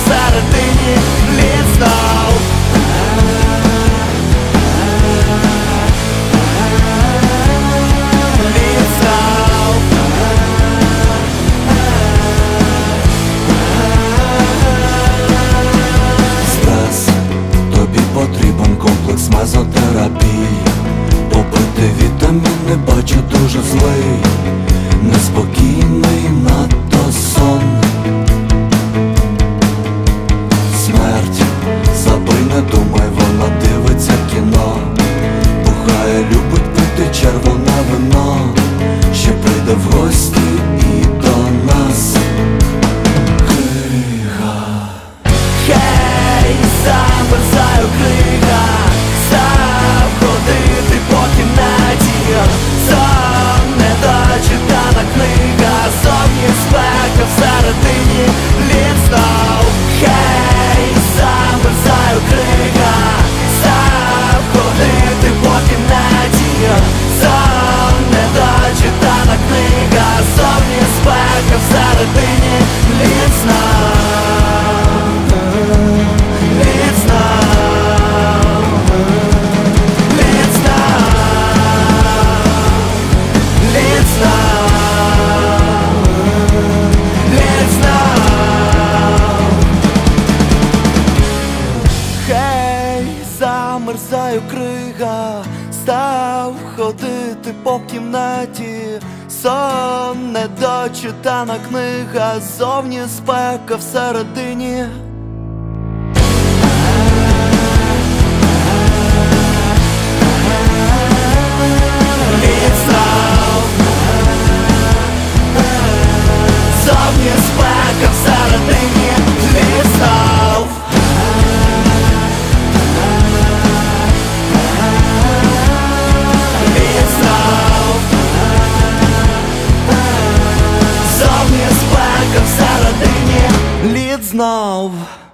всередині лід знов. Потрібен комплекс мезотерапії. Попити вітаміни, бачу дуже злий, неспокійний надто сон. Смерть, забий, не думай, вона дивиться кіно. Бухає, любить пити червоне вино. Ще прийде в гості і до нас. Замерзаю, крига, став ходити по кімнаті. Сон, недочитана книга, зовні спека, всередині лід знов. Хей, замерзаю, крига, став ходити по кімнаті. Сон, недочитана книга, зовні спека, всередині лід знов. Замерзаю, крига, став ходити по кімнаті. Сон, недочитана книга, зовні спека, всередині. Лід знов. Зовні спека, всередині лід знов. Всередині лід знов.